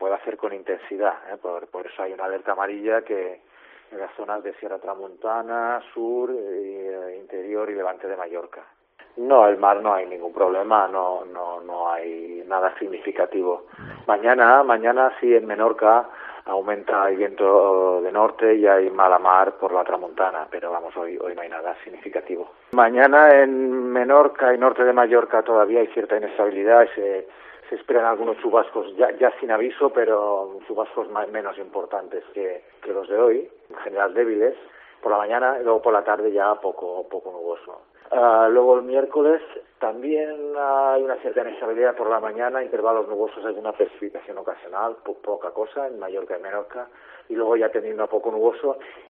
puede hacer con intensidad, por eso hay una alerta amarilla que en las zonas de Sierra Tramontana, sur, interior y levante de Mallorca. No, el mar no hay ningún problema, no hay nada significativo. Mañana sí en Menorca aumenta el viento de norte y hay mala mar por la Tramontana, pero vamos, hoy no hay nada significativo. Mañana en Menorca y norte de Mallorca todavía hay cierta inestabilidad y se esperan algunos chubascos ya sin aviso, pero chubascos menos importantes que los de hoy, en general débiles, por la mañana y luego por la tarde ya poco nuboso. Luego el miércoles también hay una cierta inestabilidad por la mañana, intervalos nubosos, alguna precipitación ocasional, poca cosa en Mallorca y Menorca, y luego ya teniendo a poco nuboso.